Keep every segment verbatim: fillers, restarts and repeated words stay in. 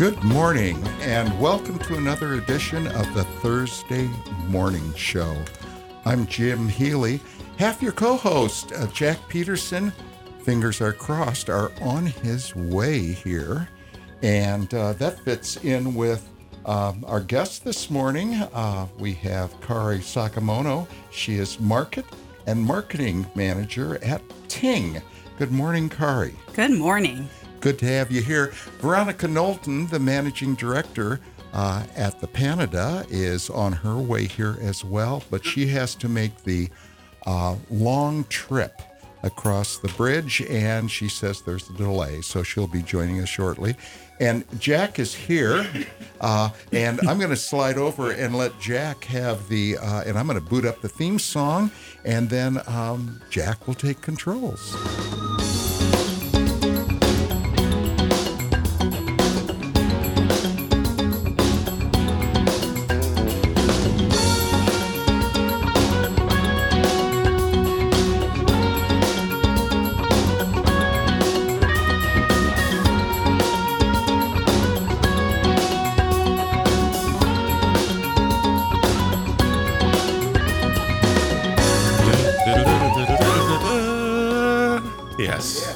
Good morning, and welcome to another edition of the Thursday Morning Show. I'm Jim Healy. Half your co-host, uh, Jack Peterson, fingers are crossed, are on his way here. And uh, that fits in with um, our guest this morning. Uh, we have Kari Sakamoto. She is Market and Marketing Manager at Ting. Good morning, Kari. Good morning. Good to have you here. Veronica Knowlton, the Managing Director uh, at the Panada, is on her way here as well, but she has to make the uh, long trip across the bridge, and she says there's a delay, so she'll be joining us shortly. And Jack is here, uh, and I'm going to slide over and let Jack have the, uh, and I'm going to boot up the theme song, and then um, Jack will take controls. Yes.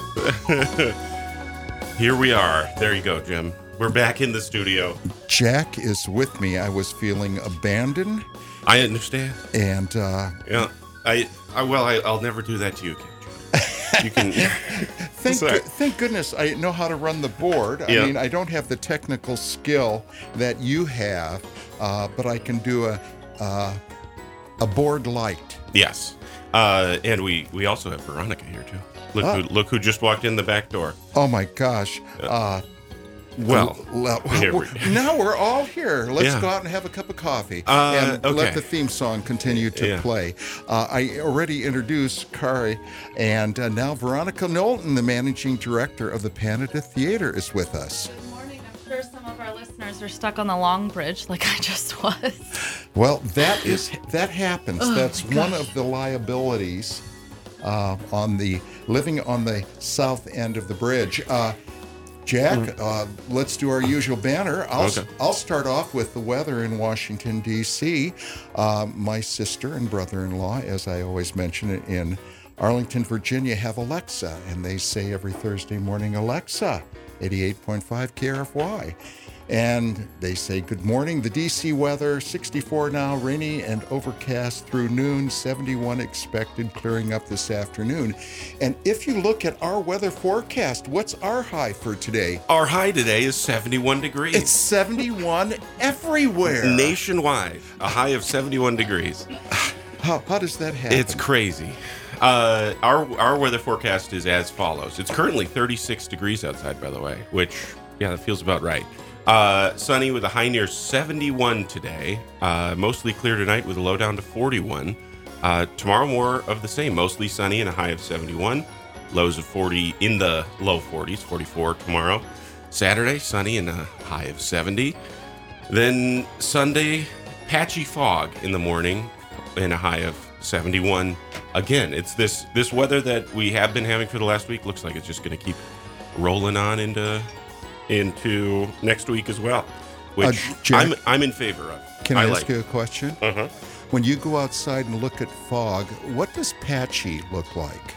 Here we are. There you go, Jim. We're back in the studio. Jack is with me. I was feeling abandoned. I understand. And, uh... Yeah. I, I well, I, I'll never do that to you, Jim. You can... thank, go- thank goodness I know how to run the board. I yeah. mean, I don't have the technical skill that you have, uh, but I can do a, uh, a board light. Yes. Uh, and we, we also have Veronica here, too. Look, oh. who, look who just walked in the back door. Oh, my gosh. Uh, well, well here we, now we're all here. Let's yeah. go out and have a cup of coffee uh, and okay. let the theme song continue to yeah. play. Uh, I already introduced Kari, and uh, now Veronica Knowlton, the Managing Director of the Panada Theater, is with us. Good morning. I'm sure some of our listeners are stuck on the Long Bridge like I just was. Well, that is that happens. Oh, That's one of the liabilities uh, on the living on the south end of the bridge. Uh, Jack, uh, let's do our usual banner. I'll okay. I'll start off with the weather in Washington, D C Uh, my sister and brother-in-law, as I always mention it, in Arlington, Virginia, have Alexa, and they say every Thursday morning, Alexa, eighty-eight point five K R F Y. And they say, good morning. The D C weather, sixty-four now, rainy and overcast through noon, seventy-one expected, clearing up this afternoon. And if you look at our weather forecast, what's our high for today? Our high today is seventy-one degrees. It's seventy-one everywhere. Nationwide, a high of seventy-one degrees. How, how does that happen? It's crazy. Uh, our, our weather forecast is as follows. It's currently thirty-six degrees outside, by the way, which, yeah, that feels about right. Uh, sunny with a high near seventy-one today. Uh, mostly clear tonight with a low down to forty-one. Uh, tomorrow more of the same. Mostly sunny and a high of seventy-one. Lows of forty in the low forties, forty-four tomorrow. Saturday, sunny and a high of seventy. Then Sunday, patchy fog in the morning and a high of seventy-one. Again, it's this, this weather that we have been having for the last week. Looks like it's just going to keep rolling on into... into next week as well, which uh, Jack, I'm I'm in favor of. Can I, I ask like. you a question? Uh-huh. When you go outside and look at fog, what does patchy look like?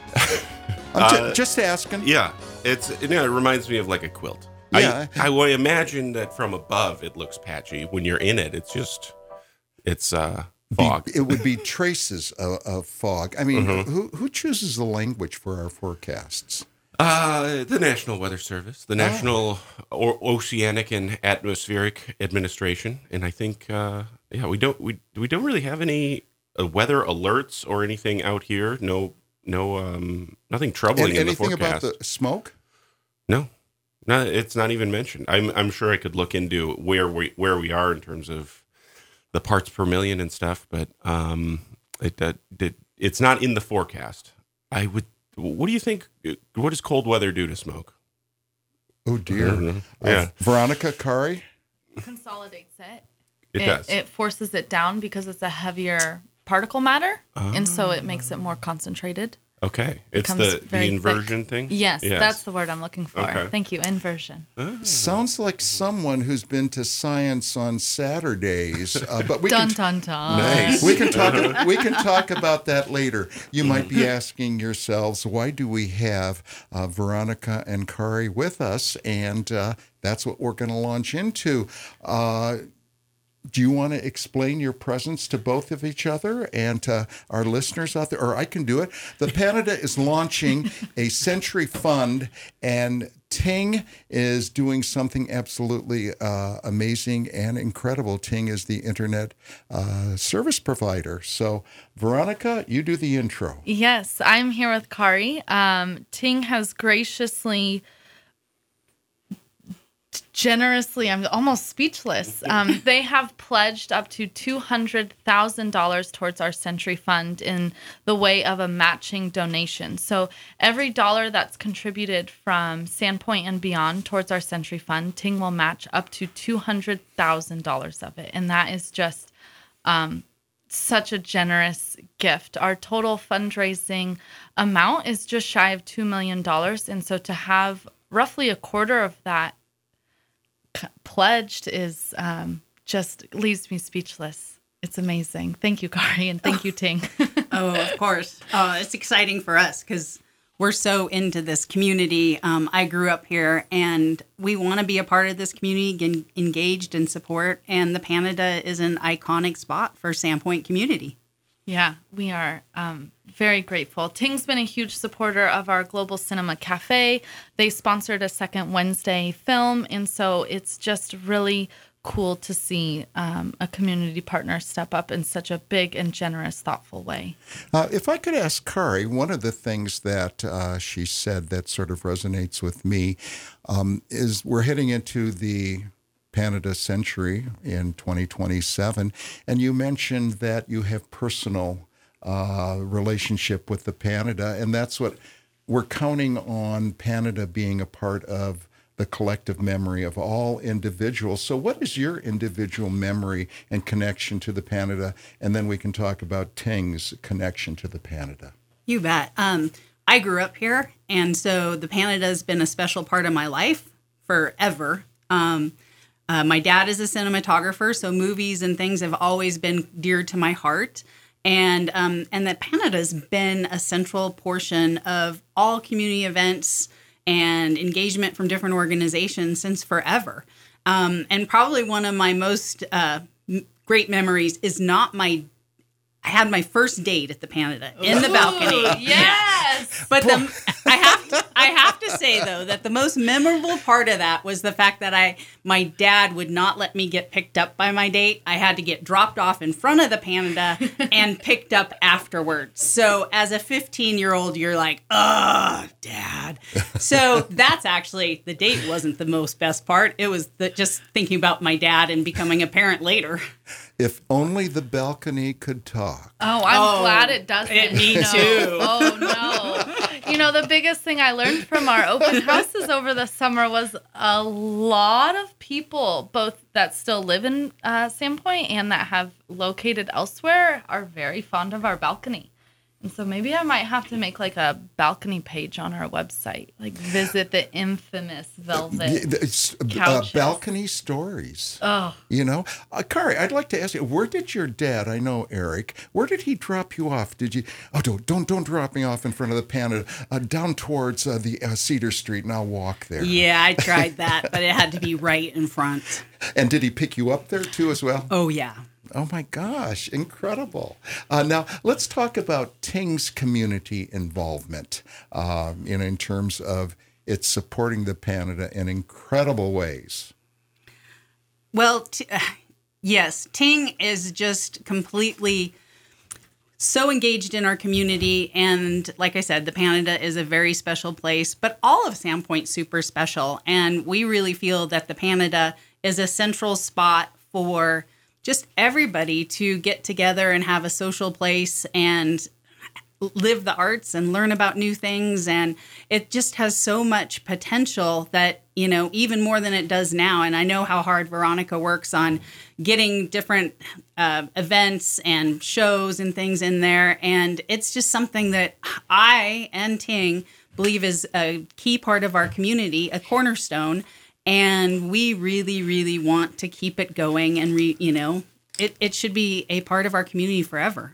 I'm ju- Uh, just asking. Yeah, it's you know, it reminds me of like a quilt. Yeah. I I would imagine that from above it looks patchy. When you're in it, it's just it's uh fog. Be, it would be traces of, of fog. I mean, Mm-hmm. who who chooses the language for our forecasts? Uh, the National Weather Service, the National o- Oceanic and Atmospheric Administration, and I think, uh, yeah, we don't we we don't really have any uh, weather alerts or anything out here. No, no, um, nothing troubling And in the anything forecast. about the smoke? No, no, it's not even mentioned. I'm I'm sure I could look into where we where we are in terms of the parts per million and stuff, but um, it uh, did it's not in the forecast. I would. What do you think? What does cold weather do to smoke? Oh, dear. Mm-hmm. Uh, Yeah. Veronica, Kari? Consolidates it. It, it does. It forces it down because it's a heavier particle matter, Oh. and so it makes it more concentrated. Okay. It's Becomes the, the very inversion thick. thing? Yes, that's the word I'm looking for. Okay. Thank you, inversion. Sounds like someone who's been to science on Saturdays, uh, but we Dun, can dun, dun. Nice. we can talk we can talk about that later. You might be asking yourselves, why do we have uh, Veronica and Kari with us? And uh, that's what we're going to launch into. Uh, Do you want to explain your presence to both of each other and to our listeners out there? Or I can do it. The Panada is launching a Century Fund, and Ting is doing something absolutely uh, amazing and incredible. Ting is the internet uh, service provider. So, Veronica, you do the intro. Yes, I'm here with Kari. Um, Ting has graciously, generously, I'm almost speechless. Um, they have pledged up to two hundred thousand dollars towards our Century Fund in the way of a matching donation. So every dollar that's contributed from Sandpoint and beyond towards our Century Fund, Ting will match up to two hundred thousand dollars of it. And that is just um, such a generous gift. Our total fundraising amount is just shy of two million dollars. And so to have roughly a quarter of that pledged is um, just leaves me speechless. It's amazing. Thank you, Kari, and thank you, Ting. Oh, of course. Uh, it's exciting for us because we're so into this community. Um, I grew up here, and we want to be a part of this community, get engaged and support. And the Panada is an iconic spot for Sandpoint community. Yeah, we are um, very grateful. Ting's been a huge supporter of our Global Cinema Cafe. They sponsored a Second Wednesday film, and so it's just really cool to see um, a community partner step up in such a big and generous, thoughtful way. Uh, if I could ask Kari, one of the things that uh, she said that sort of resonates with me um, is we're heading into the Panada Century in twenty twenty-seven, and you mentioned that you have personal uh, relationship with the Panada, and that's what we're counting on Panada being a part of the collective memory of all individuals. So what is your individual memory and connection to the Panada? And then we can talk about Ting's connection to the Panada. You bet. Um, I grew up here, and so the Panada has been a special part of my life forever. Um, Uh, my dad is a cinematographer, so movies and things have always been dear to my heart. And um, and that Panada's been a central portion of all community events and engagement from different organizations since forever. Um, and probably one of my most uh, m- great memories is not my, I had my first date at the Panada in the balcony. Yes! But the, I have to, I have to say though that the most memorable part of that was the fact that I my dad would not let me get picked up by my date. I had to get dropped off in front of the Panada and picked up afterwards. So as a fifteen-year-old, you're like, "Oh, Dad." So that's actually the date wasn't the most best part. It was the, just thinking about my dad and becoming a parent later. If only the balcony could talk. Oh, I'm Oh, glad it doesn't. it- me No. too. Oh, no. You know, the biggest thing I learned from our open houses over the summer was a lot of people, both that still live in uh, Sandpoint and that have located elsewhere, are very fond of our balcony. And so maybe I might have to make like a balcony page on our website, like visit the infamous velvet Yeah, it's, uh, couches. balcony stories. Oh, You know, uh, Kari, I'd like to ask you, where did your dad? I know Eric. Where did he drop you off? Did you? Oh, don't don't don't drop me off in front of the Panada. Uh, down towards uh, the uh, Cedar Street, and I'll walk there. Yeah, I tried that, but it had to be right in front. And did he pick you up there too, as well? Oh, yeah. Oh my gosh, incredible. Uh, now, let's talk about Ting's community involvement um, in, in terms of its supporting the Panada in incredible ways. Well, t- uh, yes, Ting is just completely so engaged in our community. And like I said, the Panada is a very special place, but all of Sandpoint's super special. And we really feel that the Panada is a central spot for just everybody to get together and have a social place and live the arts and learn about new things. And it just has so much potential that, you know, even more than it does now. And I know how hard Veronica works on getting different uh, events and shows and things in there. And it's just something that I and Ting believe is a key part of our community, a cornerstone. And we really, really want to keep it going. And, re, you know, it, it should be a part of our community forever.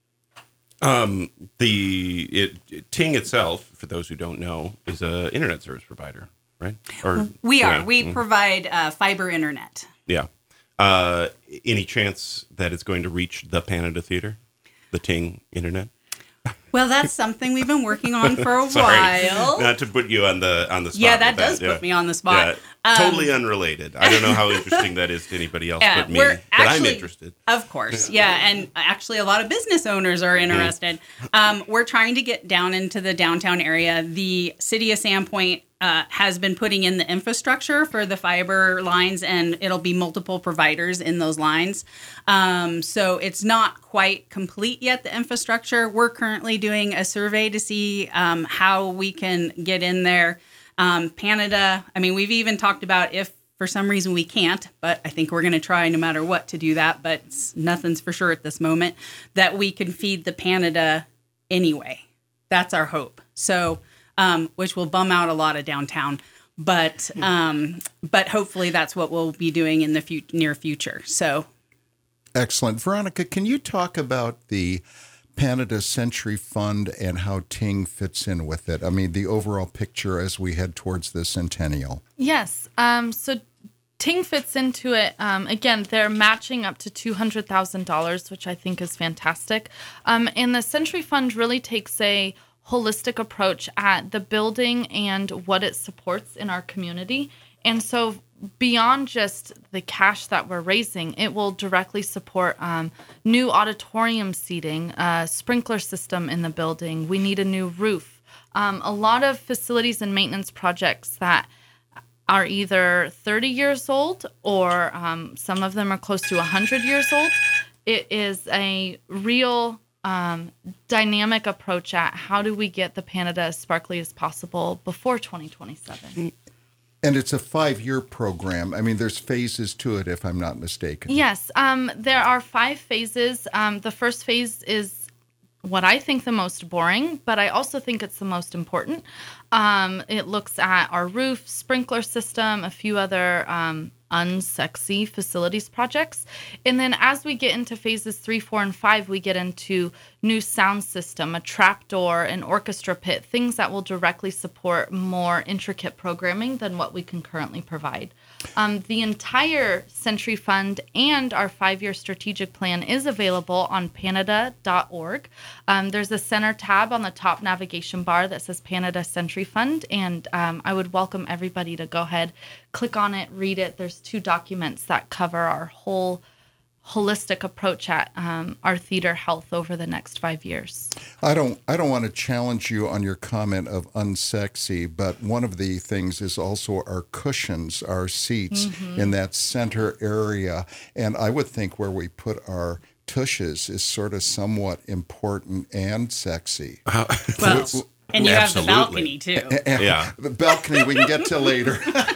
Um, the it, it Ting itself, for those who don't know, is a internet service provider, right? Or we are. yeah. We mm-hmm. provide uh, fiber internet. Yeah. Uh, any chance that it's going to reach the Panada Theater, the Ting internet? Well, that's something we've been working on for a Sorry, while. not to put you on the on the spot. Yeah, that with does that. put yeah. me on the spot. Yeah. Um, totally unrelated. I don't know how interesting that is to anybody else Yeah, but me, we're but actually- I'm interested. Of course, yeah, and actually a lot of business owners are interested. Um, we're trying to get down into the downtown area. The city of Sandpoint uh, has been putting in the infrastructure for the fiber lines, and it'll be multiple providers in those lines. Um, so it's not quite complete yet, the infrastructure. We're currently doing a survey to see um, how we can get in there. Um, Panada, I mean, we've even talked about if for some reason we can't, but I think we're going to try no matter what to do that, but it's, nothing's for sure at this moment, that we can feed the Panada anyway. That's our hope. So, um, which will bum out a lot of downtown, but um, but hopefully that's what we'll be doing in the fu- near future. So, excellent. Veronica, can you talk about the Panada Century Fund and how Ting fits in with it? I mean, the overall picture as we head towards the centennial. Yes. Um, so Ting fits into it. Um, again, they're matching up to two hundred thousand dollars, which I think is fantastic. Um, and the Century Fund really takes a holistic approach at the building and what it supports in our community. And so beyond just the cash that we're raising, it will directly support um, new auditorium seating, a sprinkler system in the building. We need a new roof. Um, a lot of facilities and maintenance projects that are either thirty years old or um, some of them are close to one hundred years old. It is a real um, dynamic approach at how do we get the Panada as sparkly as possible before twenty twenty-seven. And it's a five-year program. I mean, there's phases to it, if I'm not mistaken. Yes, um, there are five phases. Um, the first phase is what I think the most boring, but I also think it's the most important. Um, it looks at our roof, sprinkler system, a few other um, unsexy facilities projects. And then as we get into phases three, four, and five, we get into new sound system, a trapdoor, an orchestra pit, things that will directly support more intricate programming than what we can currently provide. Um, the entire Century Fund and our five-year strategic plan is available on panada dot org. Um, there's a center tab on the top navigation bar that says Panada Century Fund, and um, I would welcome everybody to go ahead, click on it, read it. There's two documents that cover our whole holistic approach at um, our theater health over the next five years. I don't I don't want to challenge you on your comment of unsexy, but one of the things is also our cushions, our seats mm-hmm. in that center area. And I would think where we put our tushes is sort of somewhat important and sexy. Uh, well, and you absolutely. have the balcony too. Yeah. The balcony we can get to later.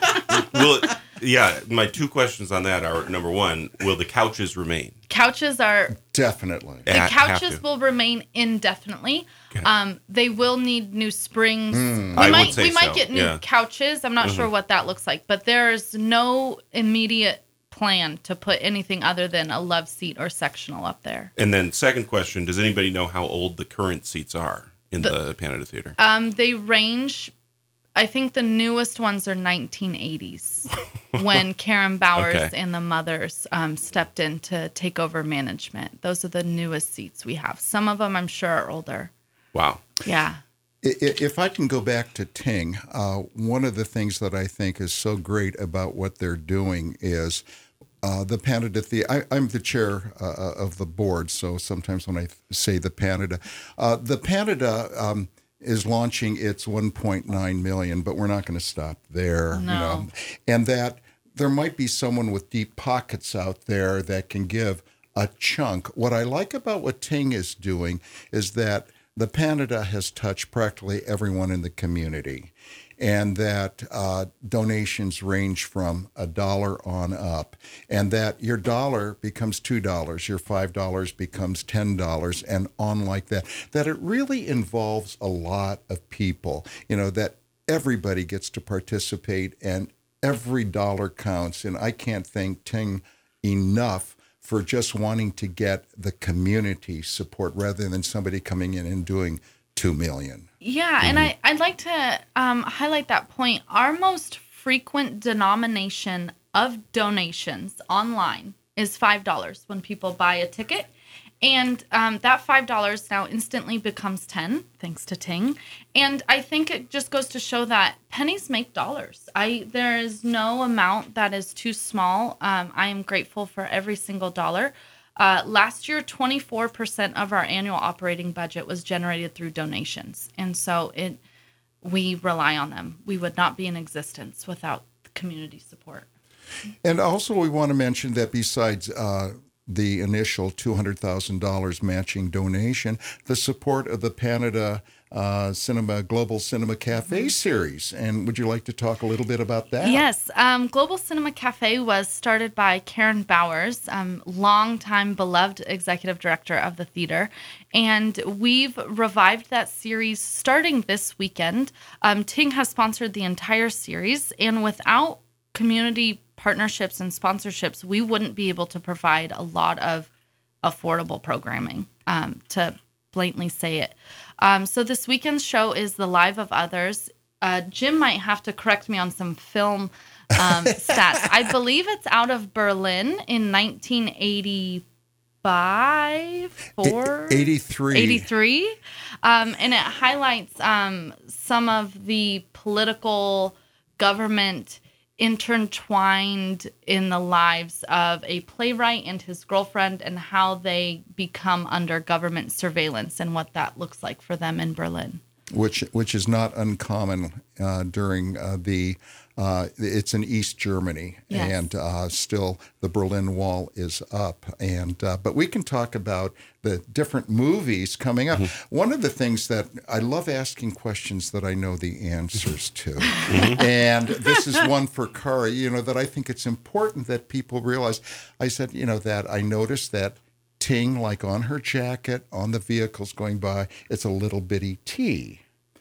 Will it, yeah, my two questions on that are, number one, will the couches remain? Couches are... Definitely. The Ha- couches will remain indefinitely. Okay. Um, they will need new springs. Mm. We I might would say we might so, get new yeah. couches. I'm not Mm-hmm. sure what that looks like, but there's no immediate plan to put anything other than a love seat or sectional up there. And then second question, does anybody know how old the current seats are in the, the Panada Theater? Um, they range... I think the newest ones are nineteen eighties when Karen Bowers Okay. and the mothers um, stepped in to take over management. Those are the newest seats we have. Some of them I'm sure are older. Wow. Yeah. I- i- If I can go back to Ting, uh, one of the things that I think is so great about what they're doing is uh, the Panada Theater. I'm the chair uh, of the board, so sometimes when I say the Panada, uh, the Panada um, is launching its one point nine million, but we're not going to stop there. No. You know? And that there might be someone with deep pockets out there that can give a chunk. What I like about what Ting is doing is that the Panada has touched practically everyone in the community, and that uh, donations range from a dollar on up, and that your dollar becomes two dollars, your five dollars becomes ten dollars, and on like that. That it really involves a lot of people, you know, that everybody gets to participate, and every dollar counts. And I can't thank Ting enough for just wanting to get the community support rather than somebody coming in and doing two million. Yeah, and I, I'd like to um, highlight that point. Our most frequent denomination of donations online is five dollars when people buy a ticket. And um, that five dollars now instantly becomes ten dollars, thanks to Ting. And I think it just goes to show that pennies make dollars. I There is no amount that is too small. Um, I am grateful for every single dollar. Uh, last year, twenty-four percent of our annual operating budget was generated through donations. And so it we rely on them. We would not be in existence without community support. And also we want to mention that besides uh, the initial two hundred thousand dollars matching donation, the support of the Panada uh, Cinema Global Cinema Cafe series. And would you like to talk a little bit about that? Yes. Um, Global Cinema Cafe was started by Karen Bowers, um, longtime beloved executive director of the theater. And we've revived that series starting this weekend. Um, Ting has sponsored the entire series. And without community partnerships and sponsorships, we wouldn't be able to provide a lot of affordable programming, um, to blatantly say it. Um, so this weekend's show is The Live of Others. Uh, Jim might have to correct me on some film um, stats. I believe it's out of Berlin in nineteen eighty-five, four? eighty-three. eighty-three. Um, and it highlights um, some of the political government intertwined in the lives of a playwright and his girlfriend and how they become under government surveillance and what that looks like for them in Berlin. Which which is not uncommon uh, during uh, the, uh, it's in East Germany, Yes. and uh, still the Berlin Wall is up. And uh, but we can talk about the different movies coming up. Mm-hmm. One of the things that I love asking questions that I know the answers to, mm-hmm. and this is one for Kari, you know, that I think it's important that people realize. I said, you know, that I noticed that Ting, like on her jacket, on the vehicles going by, it's a little bitty T.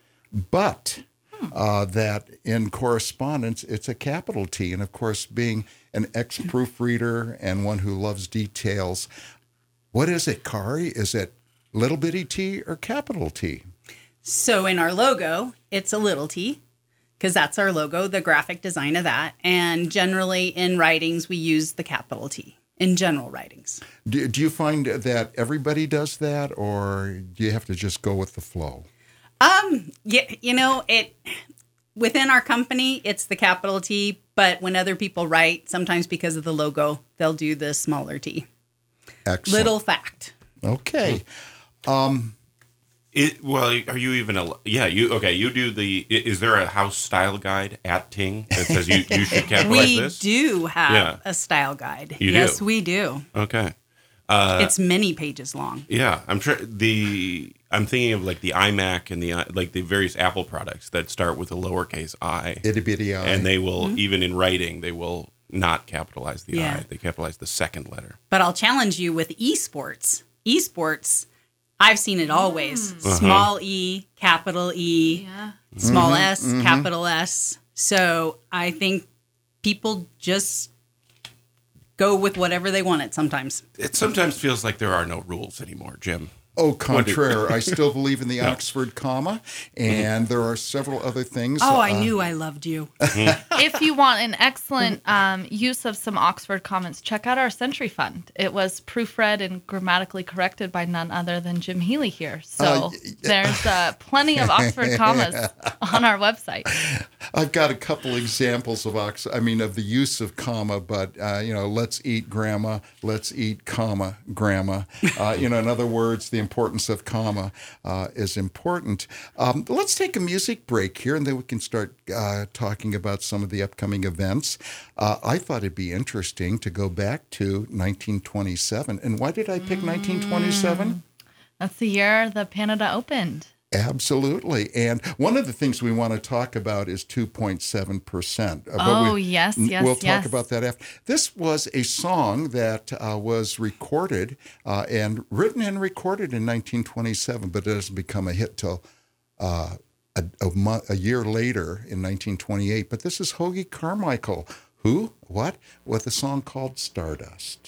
But uh, that in correspondence, it's a capital T. And of course, being an ex-proofreader and one who loves details, what is it, Kari? Is it little bitty T or capital T? So in our logo, it's a little t, because that's our logo, the graphic design of that. And generally in writings, we use the capital T. In general writings. Do, do you find that everybody does that, or do you have to just go with the flow? Um, yeah, you know, it within our company, it's the capital T, but when other people write, sometimes because of the logo, they'll do the smaller T. Excellent. Little fact. Okay. Um, It, well, are you even a yeah? You okay? You do the. Is there a house style guide at Ting that says you, you should capitalize We this? do have Yeah. a style guide. You yes, do? we do. Okay. Uh, It's many pages long. yeah, I'm sure the. I'm thinking of like the iMac and the i- like the various Apple products that start with a lowercase I, itty bitty I. and they will even in writing they will not capitalize the Yeah. I. They capitalize the second letter. But I'll challenge you with esports. Esports, I've seen it always. Uh-huh. Small e, capital E, Yeah. small s, capital S. So I think people just go with whatever they want it sometimes. It sometimes feels like there are no rules anymore, Jim. Au contraire, I still believe in the Oxford comma, and there are several other things. Oh, I uh, knew I loved you. If you want an excellent um, use of some Oxford comments, check out our Century Fund. It was proofread and grammatically corrected by none other than Jim Healy here. So Uh, there's uh, plenty of Oxford commas on our website. I've got a couple examples of ox. I mean, of the use of comma, but uh, you know, let's eat grandma, let's eat comma grandma. Uh, you know, in other words, the importance of comma uh, is important. Um, let's take a music break here, and then we can start uh, talking about some of the upcoming events. Uh, I thought it'd be interesting to go back to nineteen twenty-seven. And why did I pick nineteen twenty-seven? That's the year the Canada opened. Absolutely. And one of the things we want to talk about is two point seven percent. Oh, we, yes, yes, We'll talk yes. about that after. This was a song that uh, was recorded uh, and written and recorded in nineteen twenty-seven, but it doesn't become a hit till uh, a, a, month, a year later in nineteen twenty-eight. But this is Hoagy Carmichael. Who? What? With a song called Stardust.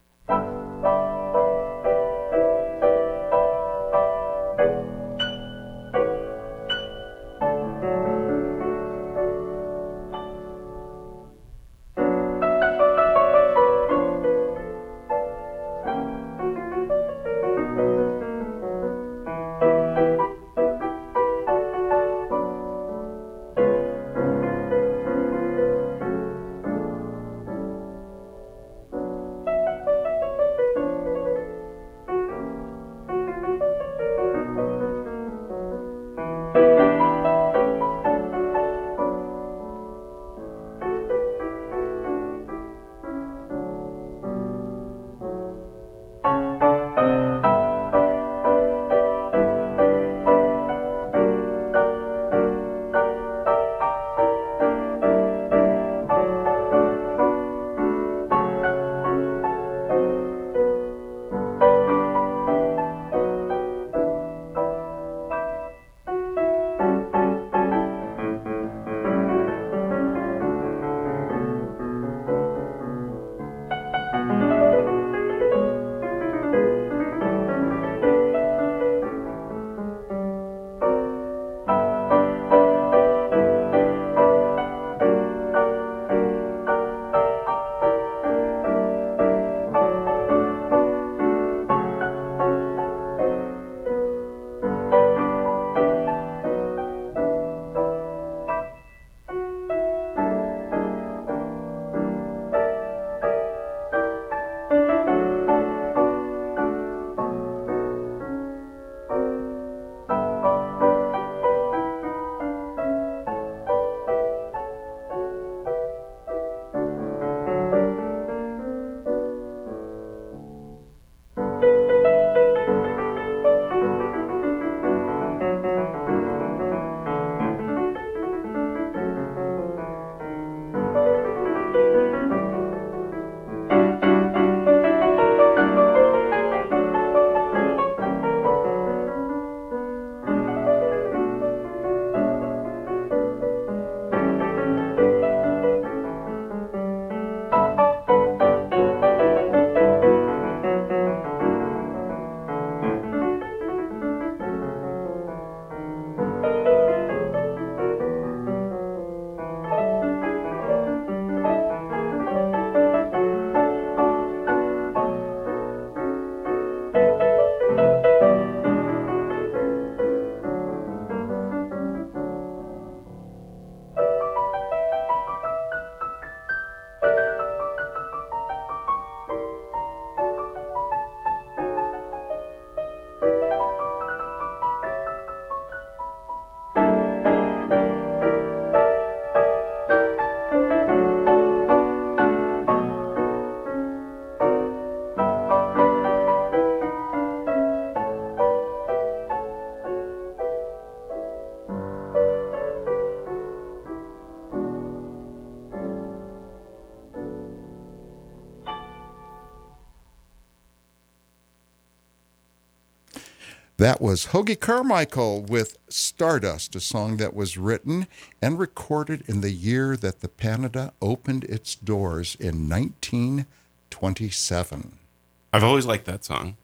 That was Hoagy Carmichael with Stardust, a song that was written and recorded in the year that the Canada opened its doors in nineteen twenty-seven. I've always liked that song.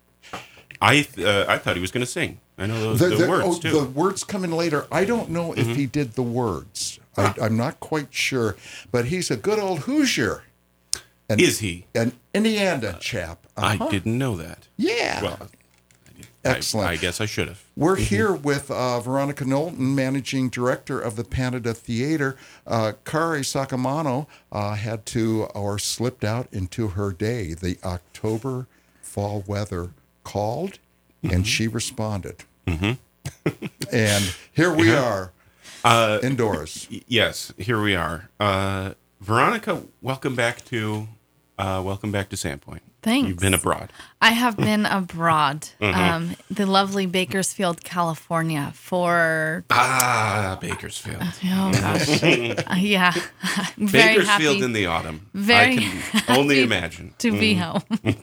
I uh, I thought he was going to sing. I know those, the, the, the words, oh, too. The words come in later. I don't know if Mhm. he did the words. I, I'm not quite sure. But he's a good old Hoosier. An, Is he? An Indiana chap. Uh-huh. I didn't know that. Yeah. Well, Excellent. I, I guess I should have. We're here with uh, Veronica Knowlton, Managing Director of the Canada Theater. Uh, Kari Sakamano uh, had to, or slipped out into her day. The October fall weather called, mm-hmm. and she responded. Mm-hmm. And here we are, uh, indoors. Y- yes, here we are. Uh, Veronica, welcome back to uh, welcome back to Sandpoint. Thanks. You've been abroad. I have been abroad, Mm-hmm. um, the lovely Bakersfield, California, for Ah, Bakersfield. oh gosh, Uh, yeah, I'm very Bakersfield happy in the autumn. Very I can only happy imagine. to be home.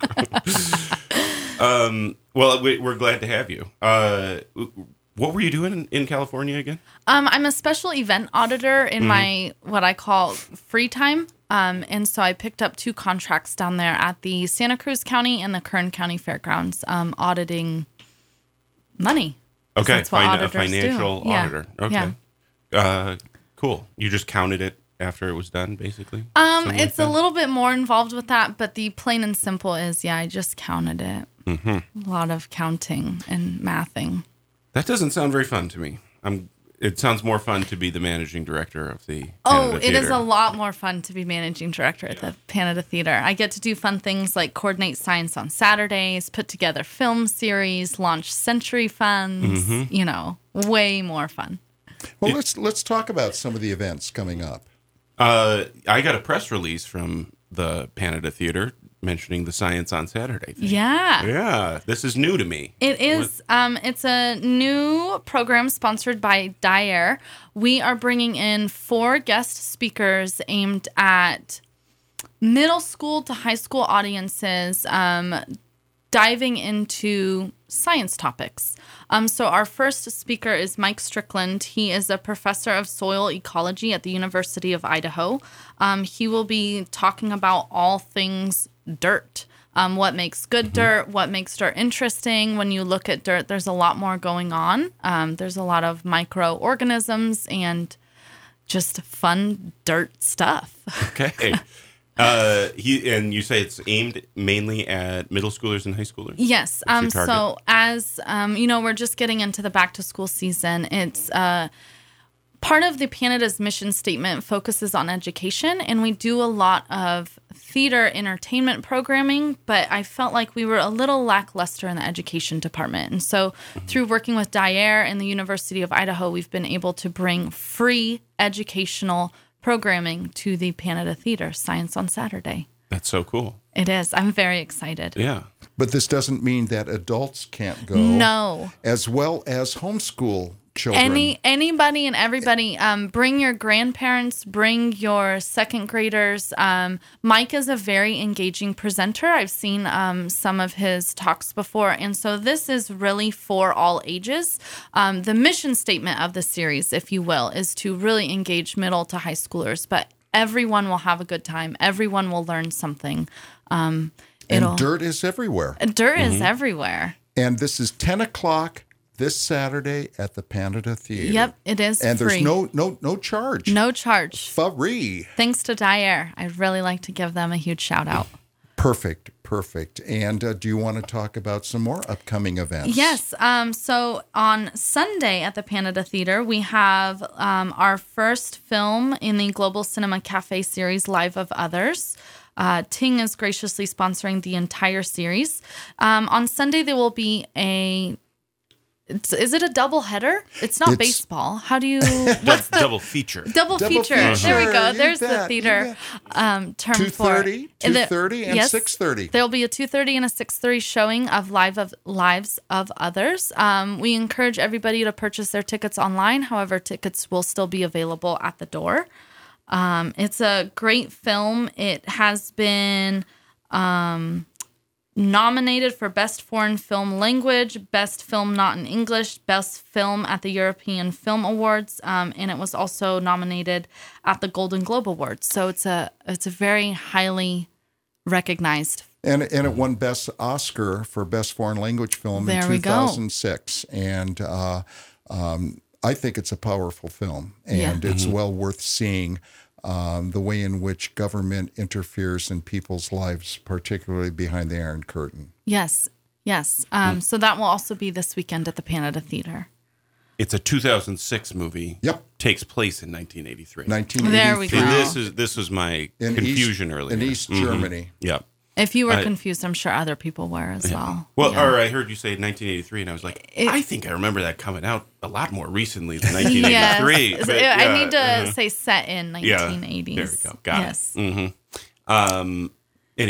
Um, well, we, we're glad to have you. Uh, what were you doing in, in California again? Um, I'm a special event auditor in Mm-hmm. my what I call free time. Um, and so I picked up two contracts down there at the Santa Cruz County and the Kern County Fairgrounds, um, auditing money. 'Cause Okay, that's what fin- a auditors do. financial Yeah, auditor. Okay, yeah. uh, cool. You just counted it after it was done, basically. Um, Something it's like a that? little bit more involved with that, but the plain and simple is, yeah, I just counted it. Mm-hmm. A lot of counting and mathing. That doesn't sound very fun to me. I'm. It sounds more fun to be the managing director of the. Oh, Canada it is Theatre. a lot more fun to be managing director at the Canada Theatre. I get to do fun things like coordinate science on Saturdays, put together film series, launch Century Funds. Mm-hmm. You know, way more fun. Well, let's let's talk about some of the events coming up. Uh, I got a press release from the Canada Theatre mentioning the Science on Saturday thing. Yeah. Yeah, this is new to me. It is. Um, it's a new program sponsored by Dyer. We are bringing in four guest speakers aimed at middle school to high school audiences, um, diving into science topics. Um, so our first speaker is Mike Strickland. He is a professor of soil ecology at the University of Idaho. Um, he will be talking about all things dirt. Um, what makes good dirt, what makes dirt interesting. When you look at dirt, there's a lot more going on. Um, there's a lot of microorganisms and just fun dirt stuff. Okay. Uh, he and you say it's aimed mainly at middle schoolers and high schoolers. Yes. What's Um, your target? so as um, you know, we're just getting into the back to school season. It's uh, part of the Canada's mission statement focuses on education, and we do a lot of theater entertainment programming, but I felt like we were a little lackluster in the education department. And so Mm-hmm. through working with Dyer and the University of Idaho, we've been able to bring free educational programming to the Canada Theatre, Science on Saturday. That's so cool. It is. I'm very excited. Yeah. But this doesn't mean that adults can't go. No. As well as homeschool children. Any anybody and everybody, um, bring your grandparents, bring your second graders. Um, Mike is a very engaging presenter. I've seen um, some of his talks before, and so this is really for all ages. Um, the mission statement of the series, if you will, is to really engage middle to high schoolers, but everyone will have a good time. Everyone will learn something. Um, it'll, and dirt is everywhere. dirt is everywhere. And this is ten o'clock this Saturday at the Canada Theatre. Yep, it is And free. there's no no no charge. no charge. Free. Thanks to Dyer. I'd really like to give them a huge shout out. Perfect, perfect. And uh, do you want to talk about some more upcoming events? Yes. Um, so on Sunday at the Canada Theatre, we have um, our first film in the Global Cinema Cafe series, Live of Others. Uh, Ting is graciously sponsoring the entire series. Um, on Sunday, there will be a. It's, is it a double header? It's not It's- baseball. How do you? What's the Double feature. double, Double feature? feature. There we go. You There's bet, the you theater um, term two for thirty, it. two The- thirty, and yes. six thirty. There'll be a two thirty and a six thirty showing of Live of Lives of Others. Um, we encourage everybody to purchase their tickets online. However, tickets will still be available at the door. Um, it's a great film. It has been um, nominated for Best Foreign Film Language, Best Film Not in English, Best Film at the European Film Awards, um, and it was also nominated at the Golden Globe Awards. So it's a it's a very highly recognized. And and it won Best Oscar for Best Foreign Language Film There in we two go. thousand six. And uh, um, I think it's a powerful film. And Yeah. it's well worth seeing um, the way in which government interferes in people's lives, particularly behind the Iron Curtain. Yes, yes. Um, so that will also be this weekend at the Canada Theatre. It's a two thousand six movie. Yep. Takes place in nineteen eighty-three. nineteen eighty-three. There we go. And this is this was my In confusion East, earlier. In East Mhm. Germany. Yep. If you were I- confused, I'm sure other people were as well. Well, Yeah. or I heard you say nineteen eighty-three, and I was like, It- I think I remember that coming out a lot more recently than nineteen eighty-three. Yes. but I yeah, need to uh-huh. say set in Yeah. nineteen eighties. There we go. Got yes. it. Mm-hmm. Um. Anyway,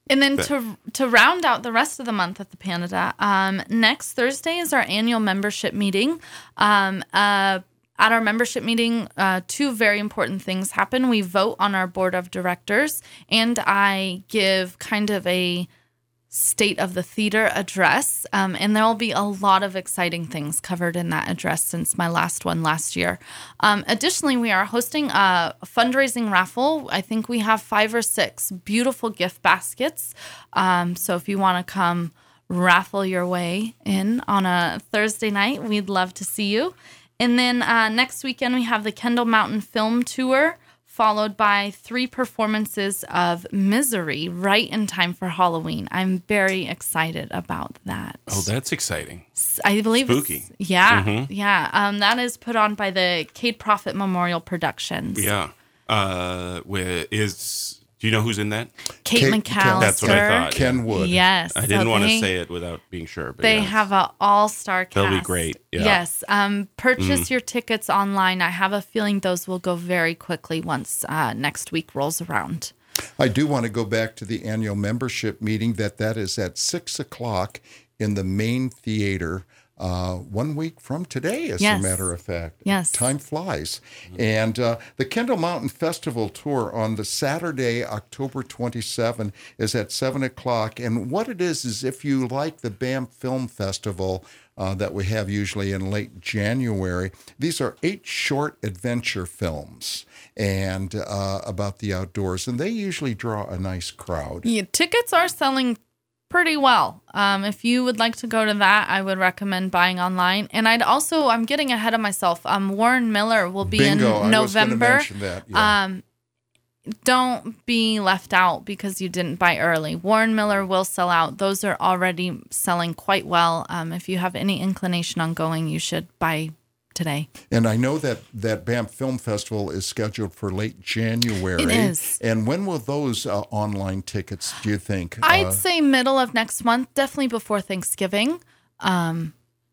And then to to round out the rest of the month at the Panada, um, next Thursday is our annual membership meeting. Um, uh, at our membership meeting, uh, two very important things happen. We vote on our board of directors, and I give kind of a state of the theater address. Um, and there will be a lot of exciting things covered in that address since my last one last year. Um, additionally, we are hosting a fundraising raffle. I think we have five or six beautiful gift baskets. Um, so if you want to come raffle your way in on a Thursday night, we'd love to see you. And then uh, next weekend, we have the Kendall Mountain Film Tour, followed by three performances of Misery right in time for Halloween. I'm very excited about that. Oh, that's exciting. I believe Spooky. It's, yeah, Mm-hmm. yeah. Um, that is put on by the Cade Prophet Memorial Productions. Yeah. Uh, with, is do you know who's in that? Kate, Kate McAllister. That's what I thought. Ken Wood. Yes. I didn't so want to they- say it without being sure. But They yeah. have an all-star cast. They'll be great, yeah. Yes. Um, purchase your tickets online. I have a feeling those will go very quickly once uh, next week rolls around. I do want to go back to the annual membership meeting. That that is at six o'clock in the main theater. Uh, one week from today, as Yes. a matter of fact. Yes. Time flies. And uh, the Kendall Mountain Festival Tour on the Saturday, October twenty-seventh, is at seven o'clock. And what it is, is if you like the Banff Film Festival uh, that we have usually in late January, these are eight short adventure films and uh, about the outdoors. And they usually draw a nice crowd. Yeah, tickets are selling pretty well. Um, if you would like to go to that, I would recommend buying online. And I'd also, I'm getting ahead of myself. Um, Warren Miller will be Bingo. in I was gonna November. mention that, yeah. Um, don't be left out because you didn't buy early. Warren Miller will sell out. Those are already selling quite well. Um, if you have any inclination on going, you should buy today. And I know that that Banff Film Festival is scheduled for late January. It is. And when will those uh, online tickets, do you think? I'd uh, say middle of next month, definitely before Thanksgiving. Um,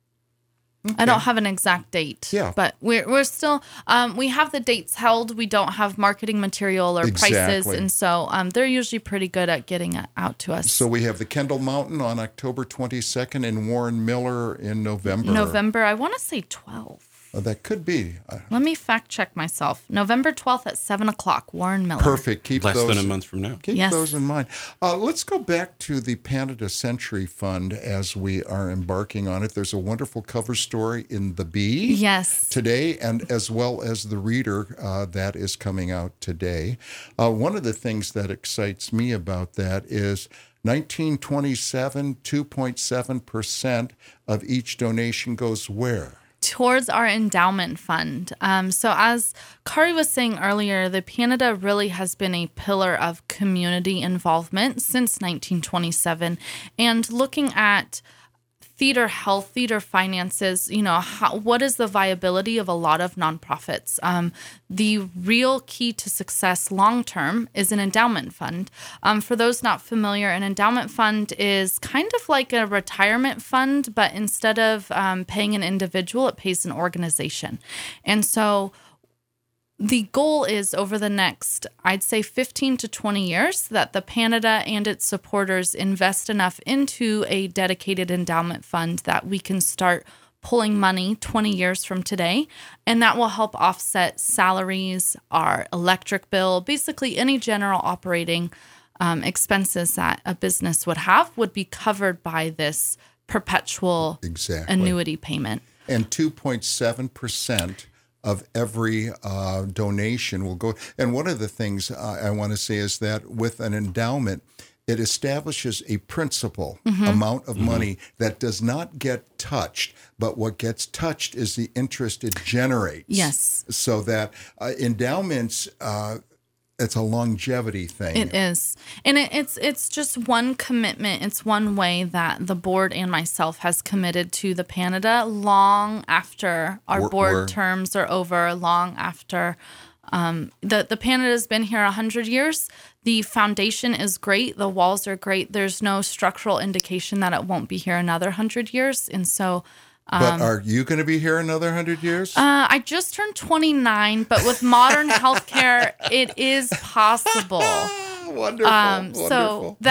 I don't have an exact date. Yeah. But we're we're still um, we have the dates held. We don't have marketing material or prices, Exactly. and so um, they're usually pretty good at getting it out to us. So we have the Kendall Mountain on October twenty-second and Warren Miller in November. November, I want to say twelve. Uh, that could be. Uh, Let me fact check myself. November twelfth at seven o'clock. Warren Miller. perfect. Keep Less those, than a month from now. Keep Yes. those in mind. Uh, let's go back to the Panada Century Fund as we are embarking on it. There's a wonderful cover story in The Bee. Yes. Today, and as well as the Reader uh, that is coming out today. Uh, one of the things that excites me about that is nineteen twenty-seven, two point seven percent of each donation goes where? Towards our endowment fund. Um, so as Kari was saying earlier, the Panada really has been a pillar of community involvement since nineteen twenty-seven. And looking at theater health, theater finances, you know, how, what is the viability of a lot of nonprofits? Um, the real key to success long-term is an endowment fund. Um, for those not familiar, an endowment fund is kind of like a retirement fund, but instead of um, paying an individual, it pays an organization. And so the goal is over the next, I'd say fifteen to twenty years, that the Panada and its supporters invest enough into a dedicated endowment fund that we can start pulling money twenty years from today. And that will help offset salaries, our electric bill, basically any general operating um, expenses that a business would have would be covered by this perpetual Exactly. annuity payment. And two point seven percent of every uh, donation will go. And one of the things uh, I want to say is that with an endowment, it establishes a principal amount of money that does not get touched, but what gets touched is the interest it generates. Yes. So that uh, endowments, uh, it's a longevity thing. It is. And it, it's it's just one commitment. It's one way that the board and myself has committed to the Panada long after our We're- board we're- terms are over, long after um, the, the Panada has been here one hundred years. The foundation is great. The walls are great. There's no structural indication that it won't be here another one hundred years. And so But are you going to be here another hundred years? uh, I just turned twenty-nine, but with modern healthcare, it is possible. wonderful, Um, wonderful. so that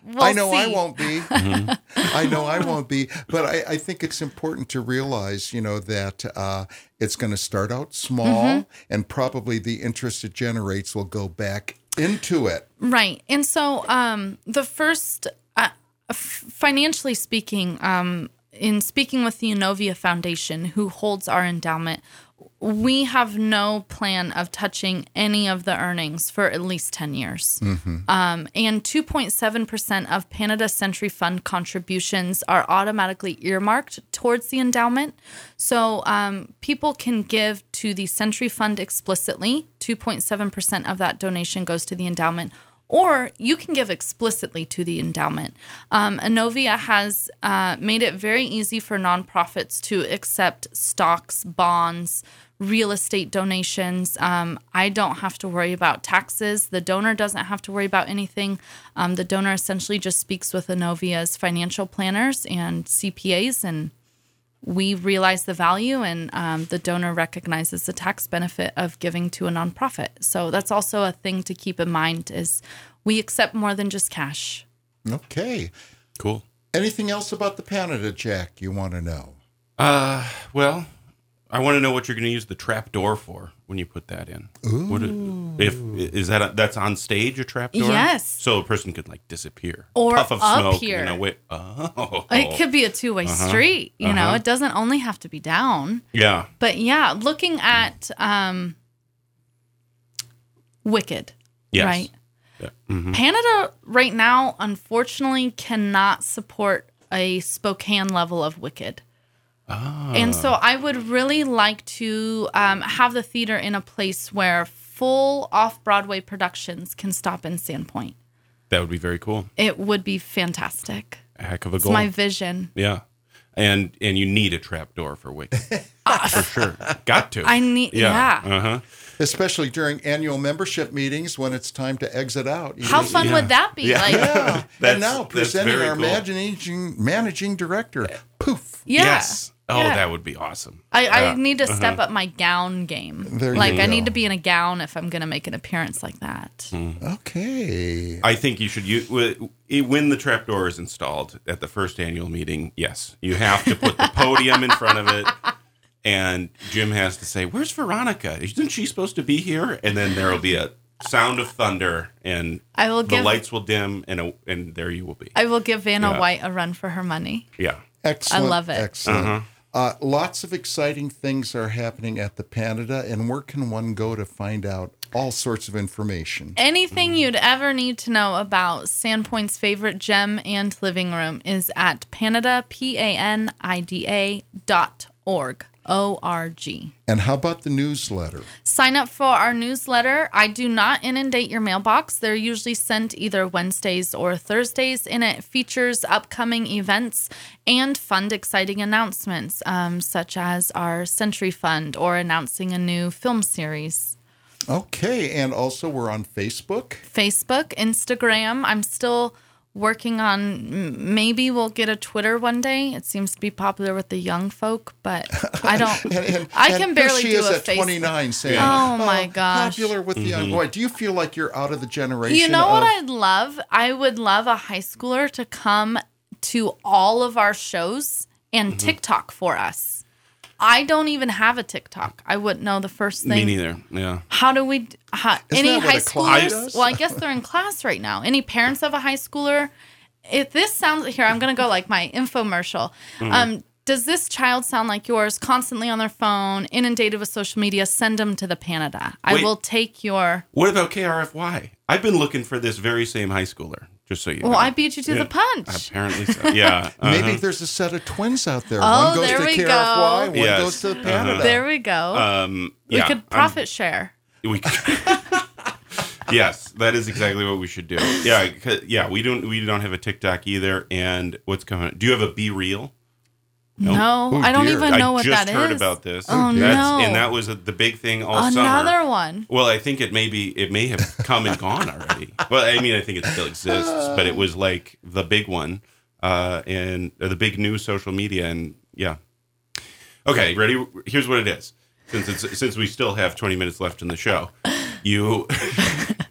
we'll I know see. I won't be. I know I won't be. But I, I think it's important to realize, you know, that uh, it's going to start out small Mm-hmm. and probably the interest it generates will go back into it. Right. And so um, the first, uh, f- financially speaking, um, in speaking with the Inovia Foundation, who holds our endowment, we have no plan of touching any of the earnings for at least ten years. Mm-hmm. Um, and two point seven percent of Canada Century Fund contributions are automatically earmarked towards the endowment. So um, people can give to the Century Fund explicitly. two point seven percent of that donation goes to the endowment. Or you can give explicitly to the endowment. Um, Inovia has uh, made it very easy for nonprofits to accept stocks, bonds, real estate donations. Um, I don't have to worry about taxes. The donor doesn't have to worry about anything. Um, the donor essentially just speaks with Inovia's financial planners and C P As, and we realize the value, and um, the donor recognizes the tax benefit of giving to a nonprofit. So that's also a thing to keep in mind, is we accept more than just cash. Okay. Cool. Anything else about the Panada, Jack, you want to know? Uh, well, I want to know what you're going to use the trap door for when you put that in. Ooh. What it, if is that a, that's on stage a trap door? Yes. So a person could like disappear, Or puff of up smoke, here. and away. Oh, It could be a two-way street. You know, Uh-huh. it doesn't only have to be down. yeah. But yeah, looking at um, Wicked, Yes. right? Yeah. Mhm. Canada right now, unfortunately, cannot support a Spokane level of Wicked. Ah. And so I would really like to um, have the theater in a place where full off-Broadway productions can stop in Sandpoint. That would be very cool. It would be fantastic. A heck of a It's goal. my vision. Yeah. And and you need a trap door for Wicked. For sure. Got to. I need- yeah. Uh-huh. Especially during annual membership meetings when it's time to exit out. You How just- fun Yeah. would that be? Yeah. Like, Yeah. That's- and now that's presenting very our cool. managing managing director. Poof. yeah. Yes. Oh, Yeah. that would be awesome. I, I Yeah. need to step up my gown game. There you like, I go. need to be in a gown if I'm going to make an appearance like that. Okay. I think you should use when the trapdoor is installed at the first annual meeting. Yes, you have to put the podium in front of it, and Jim has to say, "Where's Veronica? Isn't she supposed to be here?" And then there will be a sound of thunder, and I will the give lights will dim, and a, and there you will be. I will give Vanna Yeah. White a run for her money. Yeah. Excellent. I love it. Excellent. Uh-huh. Uh, lots of exciting things are happening at the Panada, and where can one go to find out all sorts of information? Anything you'd ever need to know about Sandpoint's favorite gem and living room is at Panida, P A N I D A dot org. O R G. And how about the newsletter? Sign up for our newsletter. I do not inundate your mailbox. They're usually sent either Wednesdays or Thursdays, and it features upcoming events and fun, exciting announcements, um, such as our Century Fund or announcing a new film series. Okay, and also we're on Facebook. Facebook, Instagram. I'm still working on, m- maybe we'll get a Twitter one day. It seems to be popular with the young folk, but I don't, And, and- I and can here barely she do is a at face. twenty-nine saying, Oh, my gosh. popular with the young boy. Do you feel like you're out of the generation? You know what of- I'd love? I would love a high schooler to come to all of our shows and Mm-hmm. TikTok for us. I don't even have a TikTok. I wouldn't know the first Me thing. neither. Yeah. How do we? How, any that what high a class schoolers? does? Well, I guess they're in class right now. Any parents of a high schooler? If this sounds here, I'm going to go like my infomercial. Mm-hmm. Um, does this child sound like yours? Constantly on their phone, inundated with social media? Send them to the Panada. I Wait. will take your. What about K R F Y? I've been looking for this very same high schooler. Just so you know. Well, I beat you to Yeah. the punch. Apparently so. Yeah. Maybe uh-huh. there's a set of twins out there. Oh, one goes there to we K R F Y, go. one Yes. goes to the Uh-huh. Panada. There we go. Um, we yeah, could I'm- profit share. We could. Yes, that is exactly what we should do. Yeah, 'cause- yeah. We don't. We don't have a TikTok either. And what's coming? Do you have a Be Real? No, Oh, I don't dear. even know I what just that heard is. about this. Oh, That's, no. And that was a, the big thing all Another summer. one. Well, I think it may be. It may have come and gone already. Well, I mean, I think it still exists, but it was like the big one, uh, and uh, the big new social media, and yeah. Okay, ready? Here's what it is. Since it's since we still have twenty minutes left in the show, you.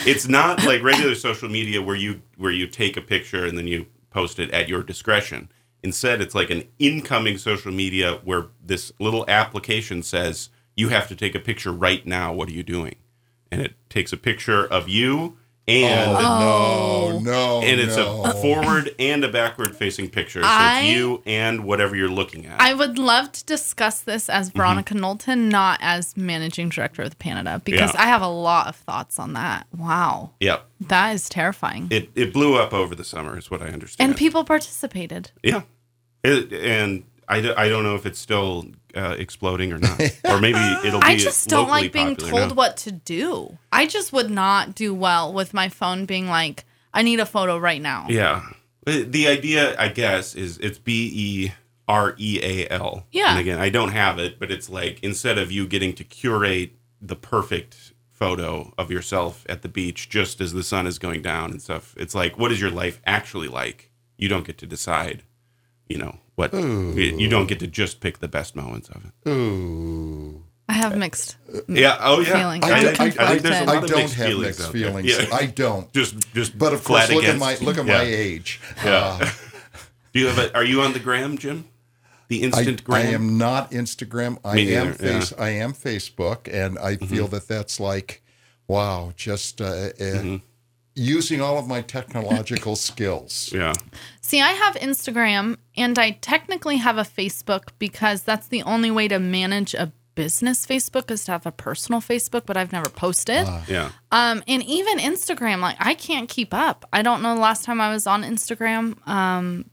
It's not like regular social media where you where you take a picture and then you post it at your discretion. Instead, it's like an incoming social media where this little application says, you have to take a picture right now. What are you doing? And it takes a picture of you and Oh, no, no. and it's no. a forward and a backward facing picture. So I- it's you and whatever you're looking at. I would love to discuss this as Veronica Knowlton, not as managing director of the Canada, because Yeah. I have a lot of thoughts on that. Wow. Yep. That is terrifying. It it blew up over the summer is what I understand. And people participated. Yeah. It, and I, d- I don't know if it's still uh, exploding or not. Or maybe it'll be I just don't locally like being popular told now. what to do. I just would not do well with my phone being like, I need a photo right now. Yeah. The the idea, I guess, is it's B E R E A L. Yeah. And again, I don't have it, but it's like instead of you getting to curate the perfect photo of yourself at the beach just as the sun is going down and stuff, it's like, what is your life actually like? You don't get to decide, you know, what, Ooh. you don't get to just pick the best moments of it. Ooh. I have mixed. Yeah. Oh, yeah. Feelings. I, I, I, don't- think, I, I think there's a I lot of don't mixed have feelings mixed out there. feelings. Yeah. I don't. Just, just But of course, flat look at against. my look at Yeah. my age. Yeah. Uh, Do you have a, are you on the gram, Jim? The I, instant I gram? am not Instagram. I Me am neither, yeah. face. I am Facebook, and I feel that that's like, wow, just uh, uh, Mm-hmm. using all of my technological skills. Yeah. See, I have Instagram and I technically have a Facebook because that's the only way to manage a business Facebook is to have a personal Facebook, but I've never posted. Yeah. Um, and even Instagram, like I can't keep up. I don't know the last time I was on Instagram. Um,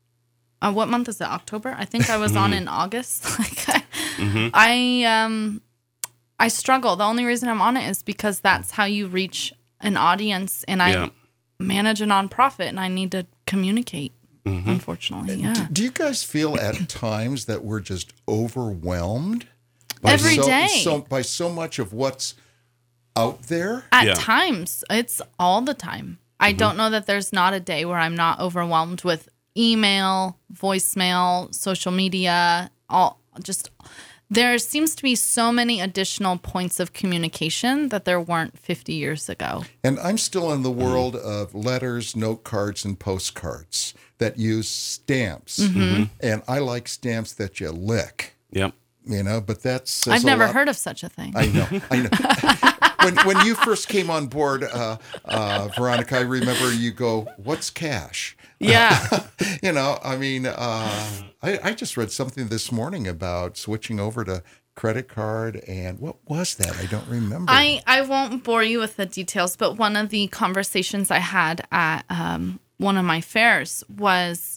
uh, what month is it? October? I think I was on in August. like I, Mm-hmm. I um, I struggle. The only reason I'm on it is because that's how you reach an audience, and I Yeah. manage a nonprofit, and I need to communicate. Mm-hmm. Unfortunately, yeah. Do you guys feel at times that we're just overwhelmed by Every so, day. so by so much of what's out there? At Yeah. times, it's all the time. I Mm-hmm. don't know that there's not a day where I'm not overwhelmed with email, voicemail, social media, all just there seems to be so many additional points of communication that there weren't fifty years ago. And I'm still in the Mm-hmm. world of letters, note cards, and postcards that use stamps. Mm-hmm. And I like stamps that you lick, Yep. you know, but that's. I've never heard of such a thing. I know, I know. when when you first came on board, uh, uh, Veronica, I remember you go, "What's cash?" yeah. You know, I mean, uh, I, I just read something this morning about switching over to credit card, and what was that? I don't remember. I, I won't bore you with the details, but one of the conversations I had at um, one of my fairs was,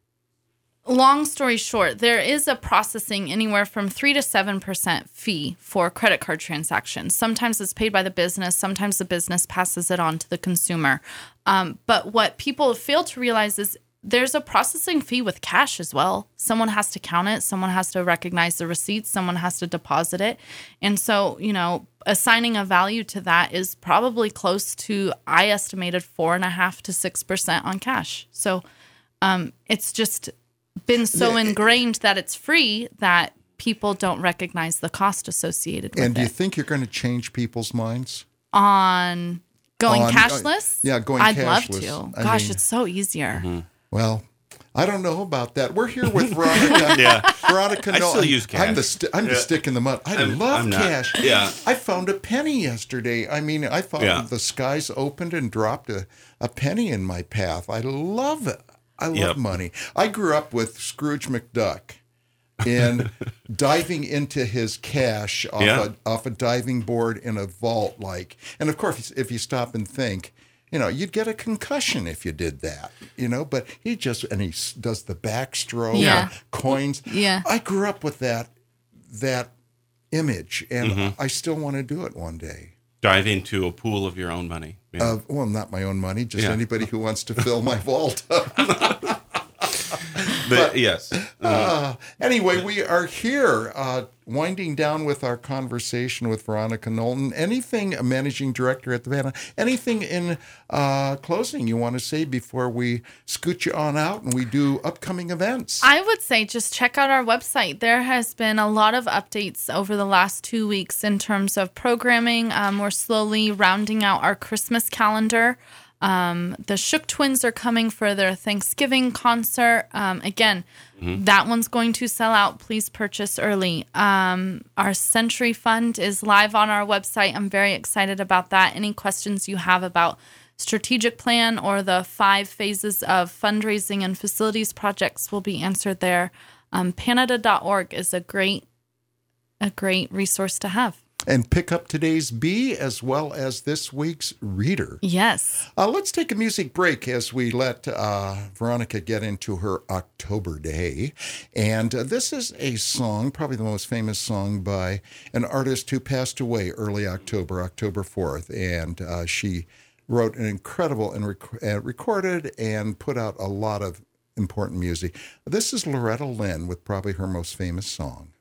long story short, there is a processing anywhere from three to seven percent fee for credit card transactions. Sometimes it's paid by the business. Sometimes the business passes it on to the consumer. Um, but what people fail to realize is there's a processing fee with cash as well. Someone has to count it. Someone has to recognize the receipts. Someone has to deposit it. And so, you know, assigning a value to that is probably close to, I estimated, four and a half to six percent on cash. So um, it's just been so ingrained that it's free that people don't recognize the cost associated with and do you it. think you're going to change people's minds? On going On- uh, cashless? yeah, going I'd cashless. love to. I Gosh, mean- it's so easier. Well, I don't know about that. We're here with Veronica. Yeah. Veronica. I no, still I'm- use cash. I'm the st- I'm the Yeah. stick in the mud. I I'm- love I'm not. cash. Yeah. I found a penny yesterday. I mean, I thought Yeah. the skies opened and dropped a, a penny in my path. I love it. I love Yep. money. I grew up with Scrooge McDuck and diving into his cash off, Yeah. a, off a diving board in a vault. Like, and of course, if you stop and think, you know, you'd get a concussion if you did that, you know, but he just, and he s- does the backstroke, Yeah. coins. Yeah. I grew up with that, that image, and Mm-hmm. I still want to do it one day. Dive into a pool of your own money. Yeah. Uh, well, not my own money, just Yeah. anybody who wants to fill my vault. The, yes. Uh, anyway, we are here uh, winding down with our conversation with Veronica Knowlton. Anything, a managing director at the Panada, anything in uh, closing you want to say before we scoot you on out and we do upcoming events? I would say just check out our website. There has been a lot of updates over the last two weeks in terms of programming. Um, we're slowly rounding out our Christmas calendar. Um, the Shook Twins are coming for their Thanksgiving concert. Um, again, mm-hmm. that one's going to sell out. Please purchase early. Um, our Century Fund is live on our website. I'm very excited about that. Any questions you have about strategic plan or the five phases of fundraising and facilities projects will be answered there. Um, Panada dot org is a great, a great resource to have. And pick up today's Bee as well as this week's Reader. Yes. Uh, let's take a music break as we let uh, Veronica get into her October Day. And uh, this is a song, probably the most famous song by an artist who passed away early October, October fourth. And uh, she wrote an incredible and rec- uh, recorded and put out a lot of important music. This is Loretta Lynn with probably her most famous song.